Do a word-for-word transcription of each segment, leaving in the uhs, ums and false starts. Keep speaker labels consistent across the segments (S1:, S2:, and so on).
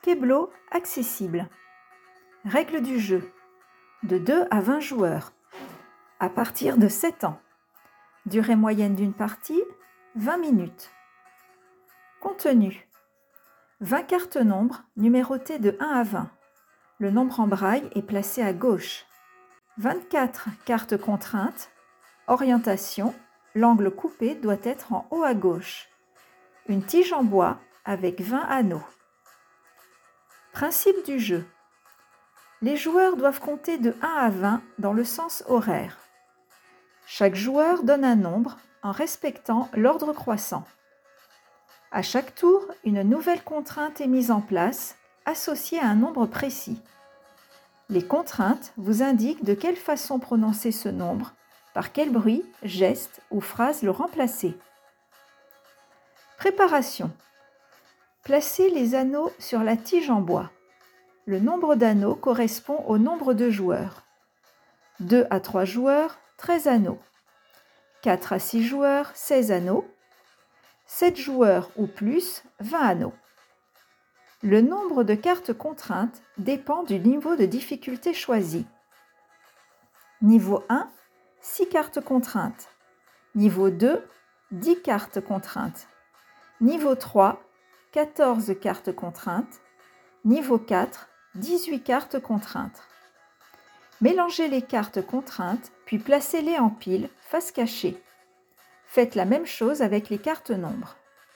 S1: Keblo accessible. Règles du jeu. De deux à vingt joueurs. À partir de sept ans. Durée moyenne d'une partie, vingt minutes. Contenu. vingt cartes nombres numérotées de un à vingt. Le nombre en braille est placé à gauche. vingt-quatre cartes contraintes. Orientation. L'angle coupé doit être en haut à gauche. Une tige en bois avec vingt anneaux. Principe du jeu. Les joueurs doivent compter de un à vingt dans le sens horaire. Chaque joueur donne un nombre en respectant l'ordre croissant. À chaque tour, une nouvelle contrainte est mise en place, associée à un nombre précis. Les contraintes vous indiquent de quelle façon prononcer ce nombre, par quel bruit, geste ou phrase le remplacer. Préparation. Placez les anneaux sur la tige en bois. Le nombre d'anneaux correspond au nombre de joueurs. deux à trois joueurs, treize anneaux. quatre à six joueurs, seize anneaux. sept joueurs ou plus, vingt anneaux. Le nombre de cartes contraintes dépend du niveau de difficulté choisi. Niveau un, six cartes contraintes. Niveau deux, dix cartes contraintes. Niveau trois, quatorze cartes contraintes. Niveau quatre, dix-huit cartes contraintes. Mélangez les cartes contraintes, puis placez-les en pile, face cachée. Faites la même chose avec les cartes nombres.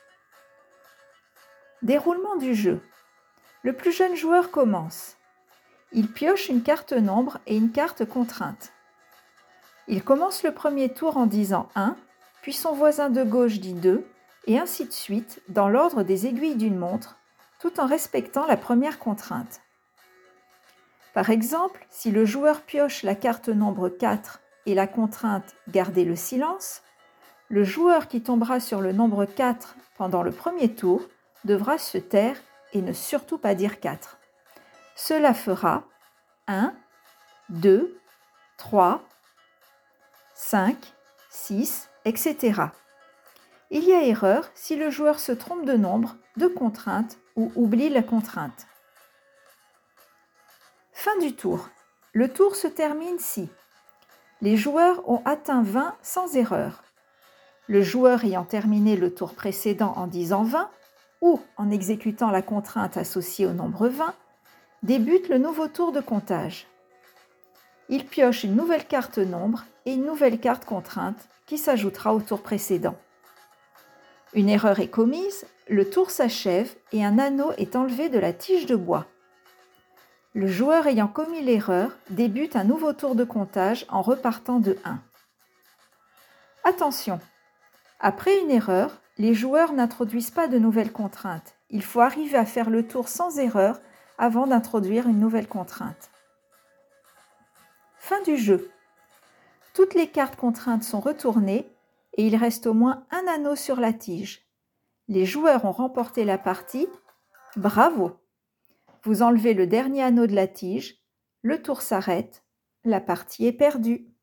S1: Déroulement du jeu. Le plus jeune joueur commence. Il pioche une carte nombre et une carte contrainte. Il commence le premier tour en disant un, puis son voisin de gauche dit deux, et ainsi de suite dans l'ordre des aiguilles d'une montre, tout en respectant la première contrainte. Par exemple, si le joueur pioche la carte nombre quatre et la contrainte « Garder le silence », le joueur qui tombera sur le nombre quatre pendant le premier tour devra se taire et ne surtout pas dire quatre. Cela fera un, deux, trois, cinq, six, et cetera. Il y a erreur si le joueur se trompe de nombre, de contrainte ou oublie la contrainte. Fin du tour. Le tour se termine si les joueurs ont atteint vingt sans erreur, le joueur ayant terminé le tour précédent en disant vingt ou en exécutant la contrainte associée au nombre vingt, débute le nouveau tour de comptage. Il pioche une nouvelle carte nombre et une nouvelle carte contrainte qui s'ajoutera au tour précédent. Une erreur est commise, le tour s'achève et un anneau est enlevé de la tige de bois. Le joueur ayant commis l'erreur débute un nouveau tour de comptage en repartant de un. Attention! Après une erreur, les joueurs n'introduisent pas de nouvelles contraintes. Il faut arriver à faire le tour sans erreur avant d'introduire une nouvelle contrainte. Fin du jeu. Toutes les cartes contraintes sont retournées et il reste au moins un anneau sur la tige. Les joueurs ont remporté la partie. Bravo! Vous enlevez le dernier anneau de la tige, le tour s'arrête, la partie est perdue.